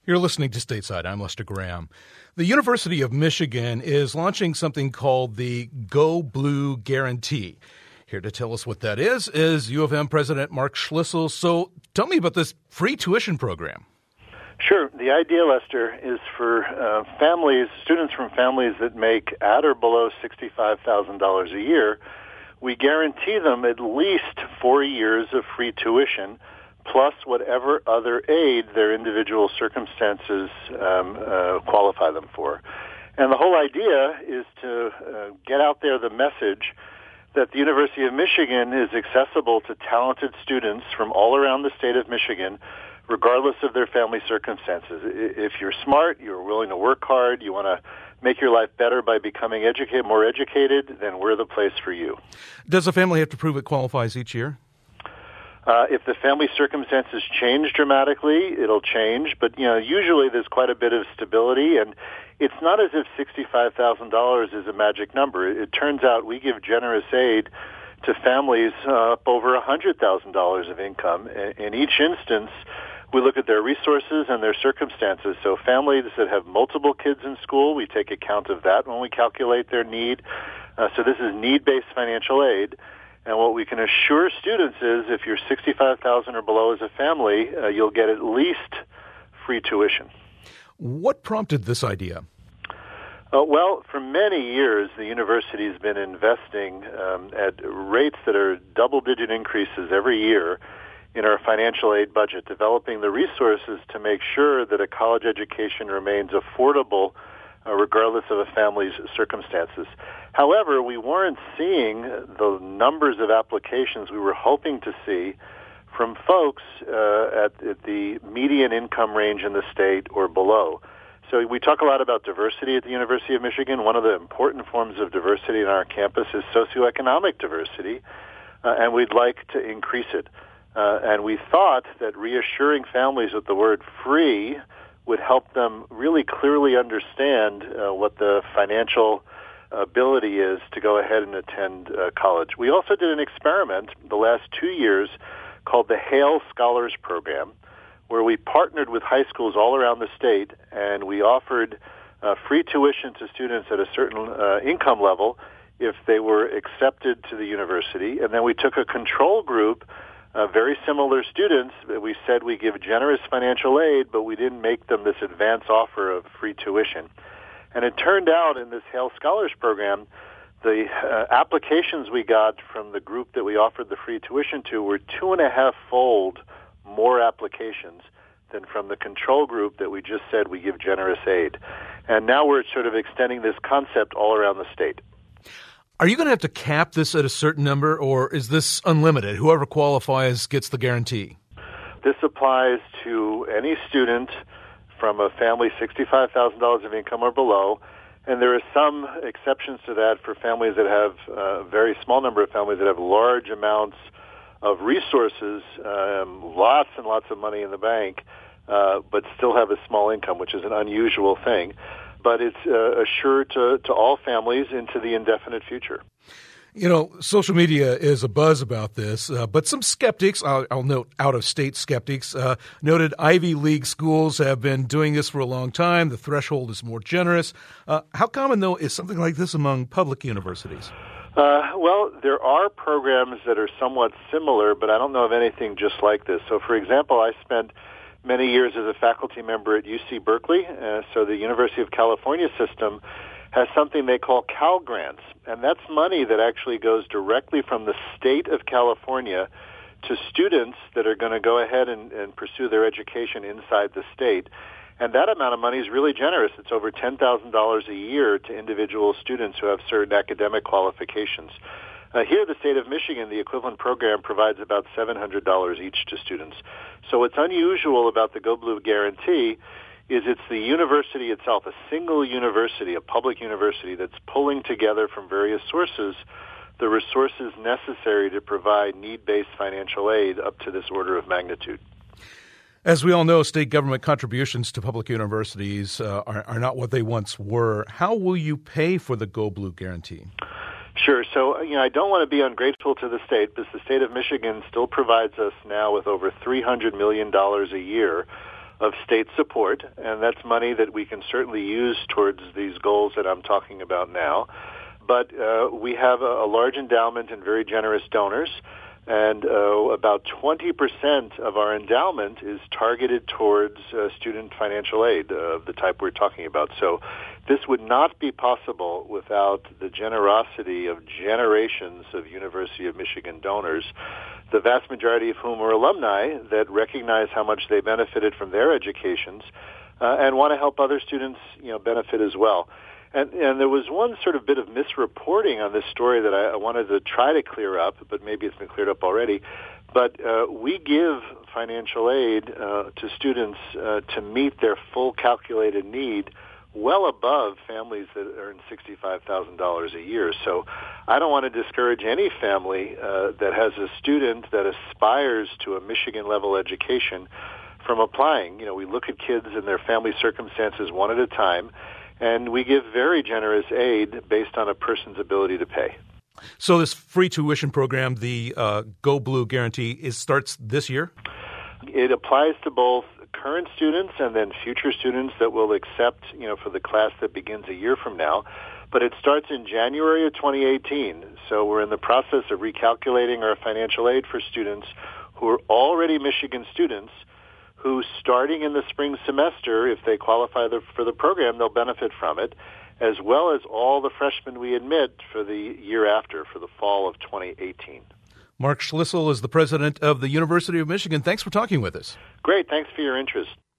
You're listening to Stateside. I'm Lester Graham. The University of Michigan is launching something called the Go Blue Guarantee. Here to tell us what that is U of M President Mark Schlissel. So tell me about this free tuition program. Sure. The idea, Lester, is for students from families that make at or below $65,000 a year, we guarantee them at least 4 years of free tuition, plus whatever other aid their individual circumstances qualify them for. And the whole idea is to get out there the message that the University of Michigan is accessible to talented students from all around the state of Michigan, regardless of their family circumstances. If you're smart, you're willing to work hard, you want to make your life better by becoming more educated, then we're the place for you. Does a family have to prove it qualifies each year? If the family circumstances change dramatically, it'll change. But, usually there's quite a bit of stability, and it's not as if $65,000 is a magic number. It turns out we give generous aid to families up over $100,000 of income. In each instance, we look at their resources and their circumstances. So families that have multiple kids in school, we take account of that when we calculate their need. So this is need-based financial aid. And what we can assure students is if you're $65,000 or below as a family, you'll get at least free tuition. What prompted this idea? Well, for many years, the university has been investing at rates that are double-digit increases every year in our financial aid budget, developing the resources to make sure that a college education remains affordable regardless of a family's circumstances. However, we weren't seeing the numbers of applications we were hoping to see from folks at the median income range in the state or below. So we talk a lot about diversity at the University of Michigan. One of the important forms of diversity in our campus is socioeconomic diversity, and we'd like to increase it. And we thought that reassuring families with the word free would help them really clearly understand what the financial ability is to go ahead and attend college. We also did an experiment the last 2 years called the Hale Scholars Program, where we partnered with high schools all around the state, and we offered free tuition to students at a certain income level if they were accepted to the university. And then we took a control group, very similar students. We said we give generous financial aid, but we didn't make them this advance offer of free tuition. And it turned out in this Hale Scholars Program, the applications we got from the group that we offered the free tuition to were 2.5-fold more applications than from the control group that we just said we give generous aid. And now we're sort of extending this concept all around the state. Are you going to have to cap this at a certain number, or is this unlimited? Whoever qualifies gets the guarantee. This applies to any student from a family $65,000 of income or below, and there are some exceptions to that for families that have a very small number of families that have large amounts of resources, lots and lots of money in the bank, but still have a small income, which is an unusual thing. But it's assured to all families into the indefinite future. Social media is abuzz about this, but some skeptics, I'll note out-of-state skeptics, noted Ivy League schools have been doing this for a long time. The threshold is more generous. How common, though, is something like this among public universities? Well, there are programs that are somewhat similar, but I don't know of anything just like this. So, for example, I spent many years as a faculty member at UC Berkeley, so the University of California system has something they call Cal Grants, and that's money that actually goes directly from the state of California to students that are going to go ahead and pursue their education inside the state. And that amount of money is really generous. It's over $10,000 a year to individual students who have certain academic qualifications. Here, the state of Michigan, the equivalent program provides about $700 each to students. So what's unusual about the Go Blue Guarantee is it's the university itself, a single university, a public university, that's pulling together from various sources the resources necessary to provide need-based financial aid up to this order of magnitude. As we all know, state government contributions to public universities are not what they once were. How will you pay for the Go Blue Guarantee? Sure. So, I don't want to be ungrateful to the state, because the state of Michigan still provides us now with over $300 million a year of state support, and that's money that we can certainly use towards these goals that I'm talking about now. But we have a large endowment and very generous donors, and about 20% of our endowment is targeted towards student financial aid of the type we're talking about. So this would not be possible without the generosity of generations of University of Michigan donors, the vast majority of whom are alumni that recognize how much they benefited from their educations and want to help other students, benefit as well. And there was one sort of bit of misreporting on this story that I wanted to try to clear up, but maybe it's been cleared up already. But we give financial aid to students to meet their full calculated need well above families that earn $65,000 a year. So I don't want to discourage any family that has a student that aspires to a Michigan-level education from applying. We look at kids and their family circumstances one at a time, and we give very generous aid based on a person's ability to pay. So this free tuition program, the Go Blue Guarantee, starts this year? It applies to both current students and then future students that will accept, for the class that begins a year from now. But it starts in January of 2018. So we're in the process of recalculating our financial aid for students who are already Michigan students who, starting in the spring semester, if they qualify for the program, they'll benefit from it, as well as all the freshmen we admit for the year after, for the fall of 2018. Mark Schlissel is the president of the University of Michigan. Thanks for talking with us. Great. Thanks for your interest.